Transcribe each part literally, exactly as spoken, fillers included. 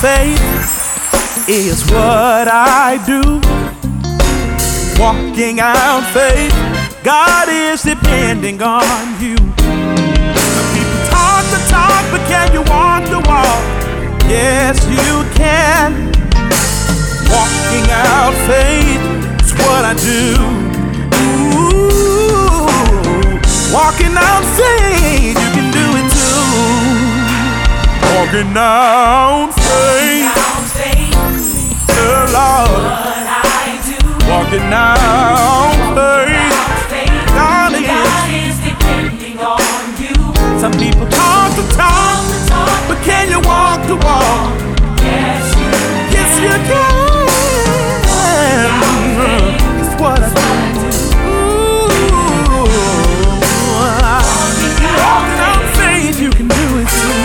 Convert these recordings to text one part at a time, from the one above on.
faith is what I do. Walking out faith, God is depending on you. Some people talk the talk, but can you walk the walk? Yes, you can. Walking out faith is what I do. Ooh, walking out faith, you can do it too. Walking out faith, the Lord. Walking out faith, God is depending on you. Some people talk the talk, but can you walk the walk? Yes, you can. Yes, you can. It's what I do. Ooh, walking out faith, you can do it too.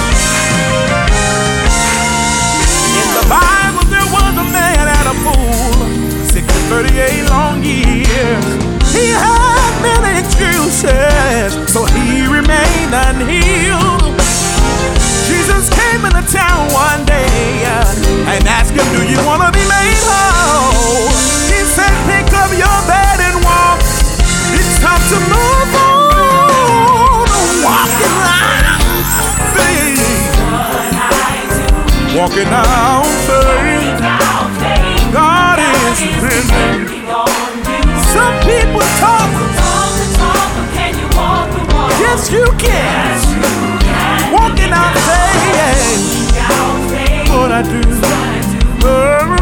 In the Bible, there was a man at a pool, thirty-eight long years. He had many excuses, so he remained unhealed. Jesus came into town one day and asked him, do you want to be made whole? He said, pick up your bed and walk. It's time to move on. Walking out faith. Walking out faith. God is depending on you. Some people talk, talk, talk, but can you walk the walk? Yes, you can. Yes, you can. Walking out faith, what I do. Oh,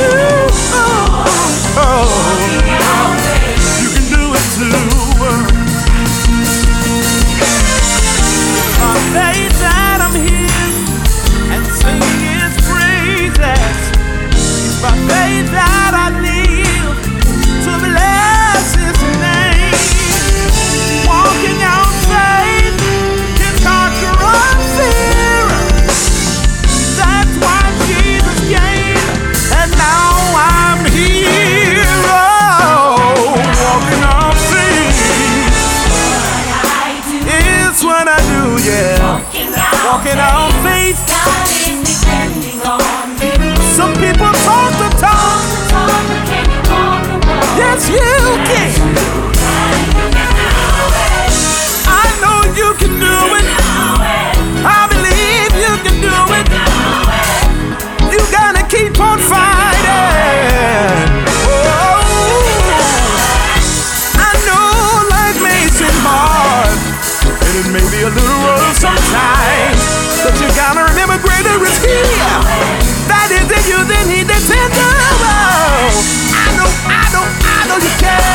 oh, oh. You can do it too. My faith that I'm here and sing His praises. By faith that I live to bless His name. Walking out faith can conquer all fear. That's why Jesus came, and now I'm here. Oh, walking out faith is what I do, yeah. Walking out faith. God is depending on you. Some people talk the talk, yes you can. I know you can do it. I believe you can do it. You gotta keep on fighting. Oh, I know life may seem hard, and it may be a little rough sometimes, but you gotta remember greater is here. That is in you, then He descends. Oh, I know, I know, I know you can.